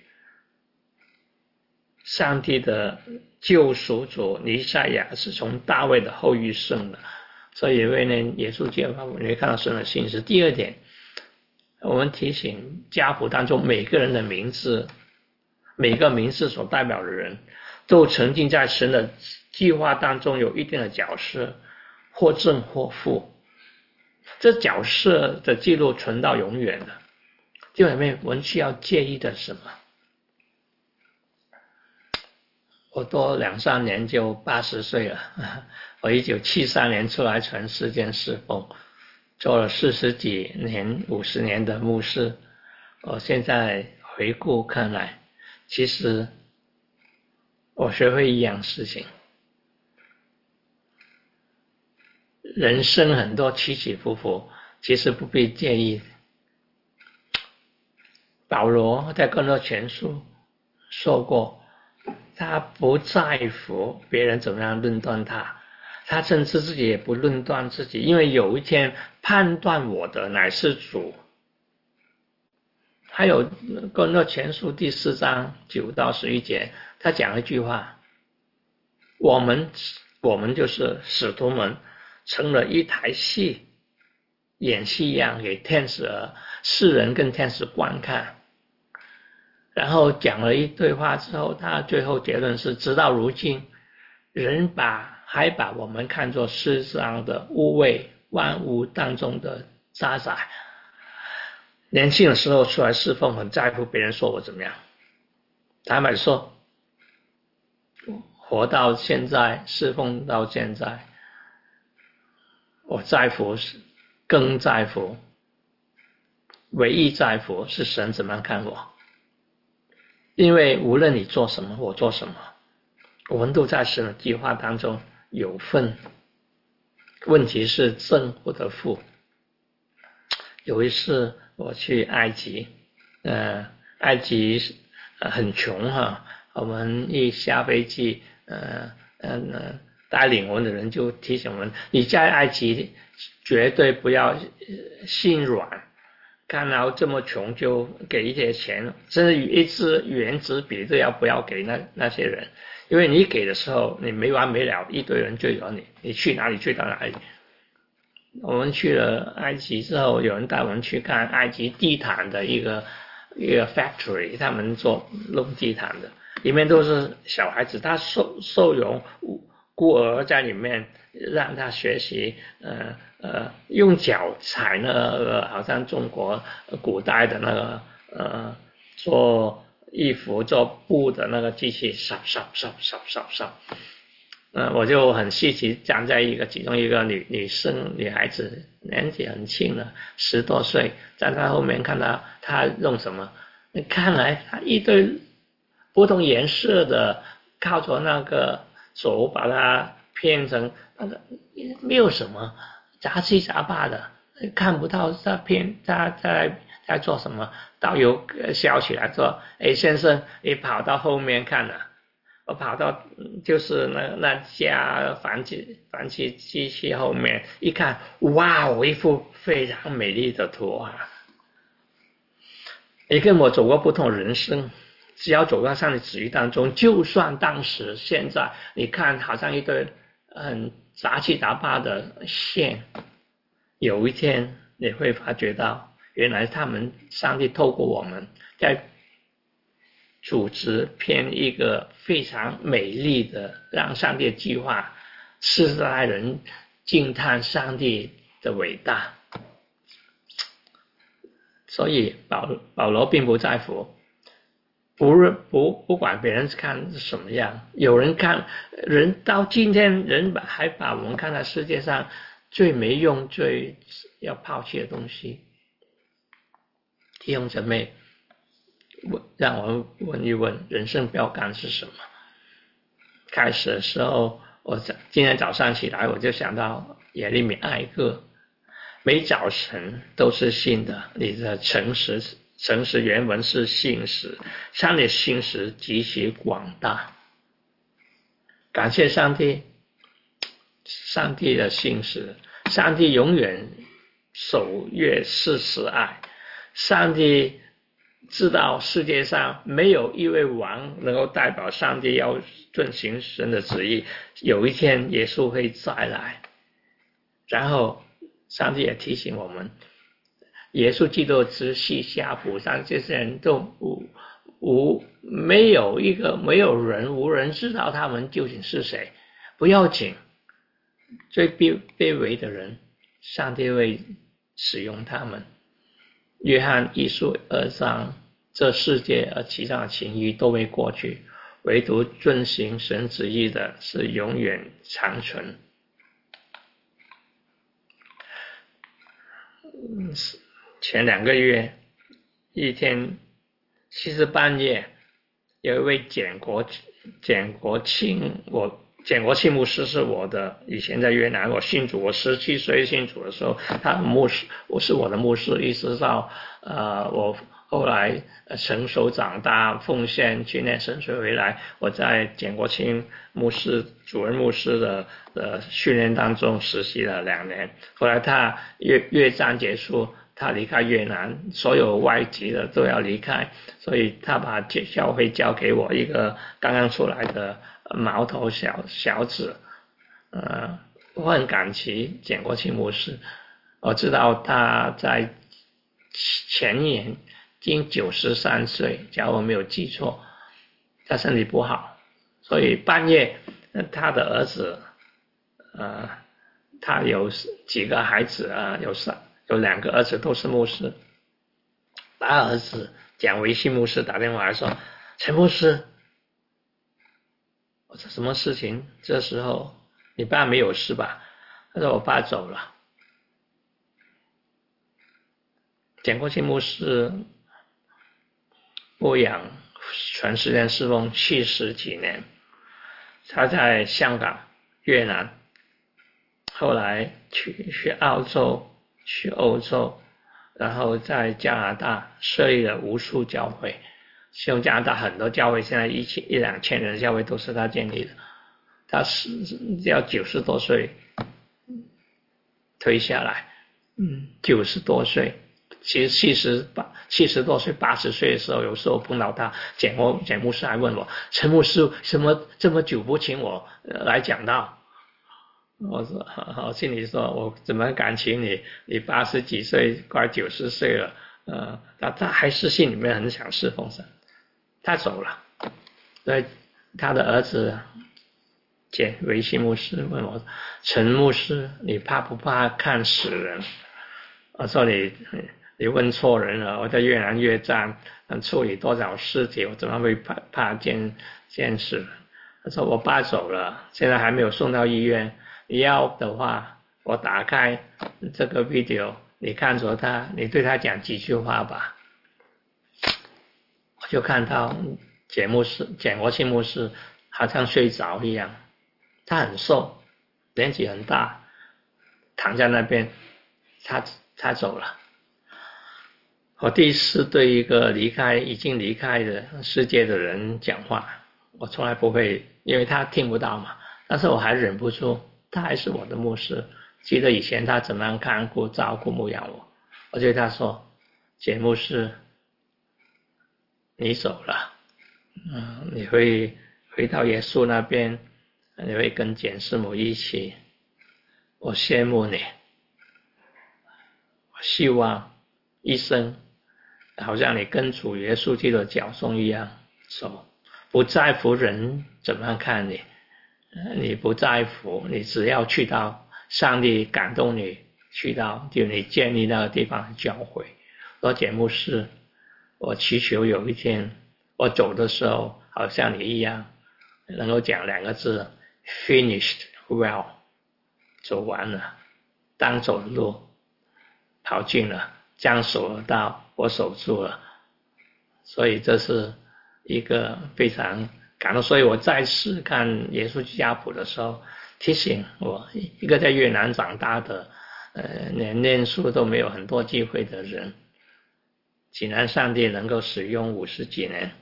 上帝的救赎主弥赛亚是从大卫的后裔生的，所以为呢耶稣基督，你会看到神的信实。第二点，我们提醒家谱当中每个人的名字，每个名字所代表的人都曾经在神的计划当中有一定的角色，或正或负，这角色的记录存到永远的。弟兄姊妹，我们需要介意的是什么？我多2-3年就80岁了，我1973年出来全世界侍奉，做了40几年、50年的牧师。我现在回顾看来，其实我学会一样事情，人生很多起起伏伏，其实不必介意。保罗在哥林多前书说过，他不在乎别人怎么样论断他，他甚至自己也不论断自己，因为有一天判断我的乃是主。还有哥林多前书第4章9到11节，他讲了一句话，我们就是使徒们成了一台戏，演戏一样给天使世人跟天使观看。然后讲了一堆话之后，他最后结论是，直到如今人还把我们看作世上的污秽，万物当中的渣滓。年轻的时候出来侍奉，很在乎别人说我怎么样，坦白说，活到现在，侍奉到现在，我在乎，更在乎，唯一在乎是神怎么样看我。因为无论你做什么，我做什么，我们都在神的计划当中有份。问题是正或者负。有一次我去埃及，埃及很穷哈，我们一下飞机，带领我们的人就提醒我们，你在埃及绝对不要心软，看到这么穷就给一些钱，甚至一支原子笔都不要给那些人，因为你给的时候你没完没了，一堆人追着你，你去哪里追到哪里。我们去了埃及之后，有人带我们去看埃及地毯的一个 factory， 他们做弄地毯的，里面都是小孩子，他收容孤儿在里面，让他学习用脚踩那个好像中国古代的那个做衣服做布的那个机器，扫。我就很稀奇，站在其中一个女孩子，年纪很轻了，10多岁，站在后面看到她用什么，看来她一堆不同颜色的，靠着那个手把它片成那个，没有什么杂七杂八的，看不到她在做什么。导游笑起来说：“哎，先生，你跑到后面看了。”我跑到就是那家纺机器后面一看，哇，一幅非常美丽的图画。你跟我走过不同人生，只要走到上帝旨意当中，就算当时现在你看好像一堆很杂七杂八的线，有一天你会发觉到，原来上帝透过我们在组织编一个非常美丽的让上帝的计划，世代人惊叹上帝的伟大。所以保罗并不在乎，不管别人看什么样，有人看人到今天人还把我们看在世界上最没用、最要抛弃的东西。弟兄姊妹， 让我问一问，人生标杆是什么？开始的时候，今天早上起来我就想到耶利米哀歌，每早晨都是新的。你的诚实原文是信实，上帝信实极其广大。感谢上帝，上帝的信实，上帝永远守约事实爱。上帝知道世界上没有一位王能够代表上帝要遵行神的旨意，有一天耶稣会再来。然后上帝也提醒我们，耶稣基督直系下谱上这些人都没有人无人知道他们究竟是谁，不要紧，最卑微的人上帝会使用他们。约翰一书2章，这世界和其上的情欲都会过去，唯独遵行神旨意的是永远长存。前2个月一天，其实半夜有一位简国庆牧师，是我的以前在越南我信主，我17岁信主的时候，他牧师，我是我的牧师，一直到我后来成熟长大奉献去念神学回来，我在简国庆牧师主任牧师的训练当中实习了2年，后来他越战结束，他离开越南，所有外籍的都要离开，所以他把教会交给我一个刚刚出来的毛头小子。我很感激简国庆牧师，我知道他在前年经93岁，假如我没有记错，他身体不好，所以半夜他的儿子他有几个孩子有2个儿子都是牧师，大儿子蒋维信牧师打电话来说，陈牧师，我说什么事情？这时候你爸没有事吧？他说我爸走了。简国庆牧师牧养全世界侍奉70几年，他在香港、越南，后来去澳洲、去欧洲，然后在加拿大设立了无数教会，其中加拿大很多教会现在1-2千人的教会都是他建立的。他是要90多岁退下来，90多岁，其实70多岁80岁的时候，有时候碰到他，简牧师还问我，陈牧师什么这么久不请我来讲道？我说我心里说，我怎么敢请你？你80几岁快90岁了，他还是心里面很想侍奉神。他走了，所以他的儿子简维信牧师问我，陈牧师，你怕不怕看死人？我说你问错人了，我在越南越战处理多少尸体，我怎么会怕见死？他说我爸走了，现在还没有送到医院，你要的话我打开这个 video， 你看着他，你对他讲几句话吧。我就看到简国庆牧师好像睡着一样，他很瘦，年纪很大，躺在那边，他走了。我第一次对一个已经离开的世界的人讲话，我从来不会，因为他听不到嘛，但是我还忍不住，他还是我的牧师，记得以前他怎么样看顾照顾牧养我，我就对他说，简牧师，你走了，你会回到耶稣那边，你会跟简师母一起，我羡慕你，我希望一生好像你跟主耶稣基督的脚踪一样走，不在乎人怎么看你，你不在乎，你只要去到上帝感动你去到，就你建立那个地方的教会。说简牧师，我祈求有一天我走的时候，好像你一样，能够讲2个字 ，finished well， 走完了，当走的路跑尽了，将守的道我守住了。 所以这是一个非常感动。所以我再次看耶稣家谱的时候，提醒我一个在越南长大的连念书都没有很多机会的人，竟然上帝能够使用50几年，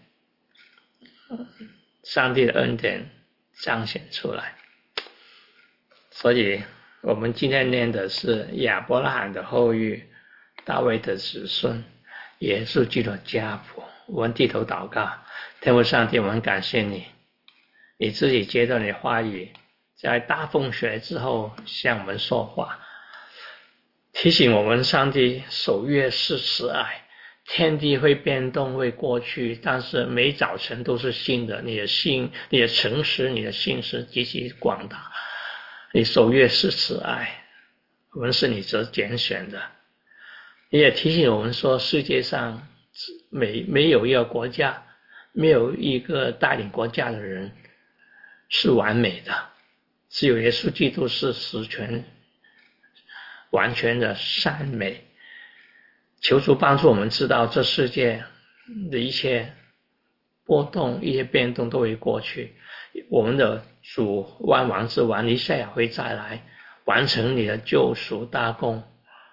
上帝的恩典彰显出来。所以我们今天念的是亚伯拉罕的后裔，大卫的子孙，耶稣基督的家谱。我们低头祷告，天父上帝，我们感谢你，你自己接着你的话语，在大风雪之后向我们说话，提醒我们上帝守约是慈爱，天地会变动会过去，但是每早晨都是新的。你的心，你的诚实，你的信是极其广大，你守约是慈爱，我们是你所拣选的。你也提醒我们说，世界上没有一个国家，没有一个带领国家的人是完美的，只有耶稣基督是十全完全的善美。求主帮助我们知道，这世界的一切波动、一些变动都会过去。我们的主万王之王弥赛亚会再来，完成你的救赎大功，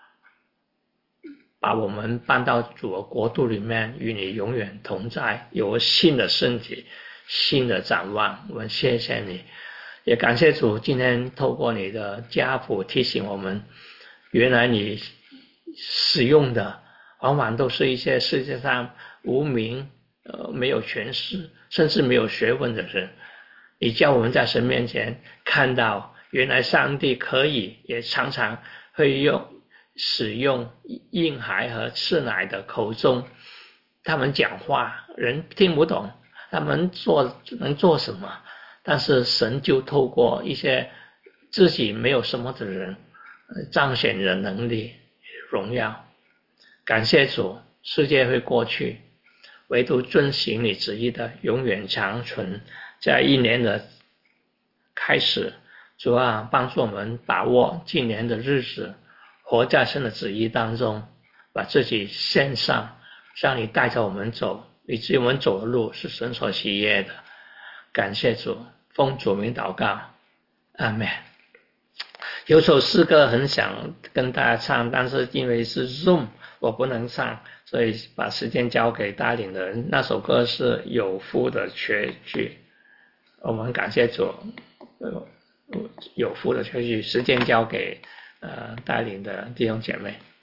把我们搬到主的国度里面，与你永远同在，有个新的身体，新的展望。我们谢谢你，也感谢主今天透过你的家谱提醒我们，原来你使用的往往都是一些世界上无名、没有权势甚至没有学问的人。你叫我们在神面前看到，原来上帝可以也常常会使用婴孩和吃奶的口中，他们讲话人听不懂，他们能做什么，但是神就透过一些自己没有什么的人彰显人能力荣耀。感谢主，世界会过去，唯独遵行你旨意的永远长存。在一年的开始，主啊，帮助我们把握今年的日子，活在神的旨意当中，把自己献上，让你带着我们走，以至于我们走的路是神所喜悦的。感谢主，奉主名祷告，阿们。有首诗歌很想跟大家唱，但是因为是 Zoom 我不能唱，所以把时间交给带领的人。那首歌是有福的缺据，我们感谢主，有福的缺据，时间交给带领的弟兄姐妹。